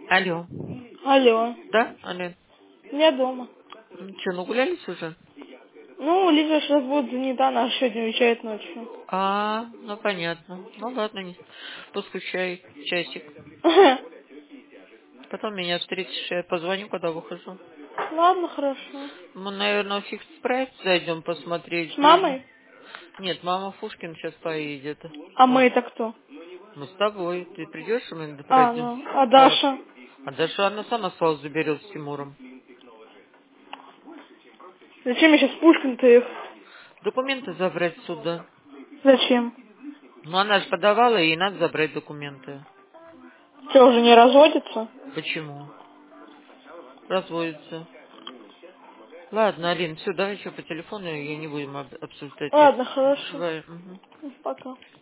Алло. Алло. Да, Ален? Я дома. Что, нагулялись уже? Ну, Лиза сейчас будет занята, она сегодня уезжает ночью. Ну понятно. Ну ладно, не поскучай часик. Потом меня встретишь, я позвоню, когда выхожу. Ладно, хорошо. Мы, наверное, фикс прайс зайдем посмотреть С фильм. мамой? Нет, мама Фушкин сейчас поедет. А Вот. мы это кто? Мы с тобой. Ты придешь, и мы А, пройдем. ну, а Да. Даша? А Даша она сама сразу заберет с Тимуром. Зачем я сейчас Пушкин-то их? Документы забрать сюда. Зачем? Ну она же подавала, ей надо забрать документы. Что, уже не разводится? Почему? Разводится. Ладно, Алин, все, давай еще по телефону, я не будем обсуждать это. Ладно, хорошо. Давай. Мгм. Пока.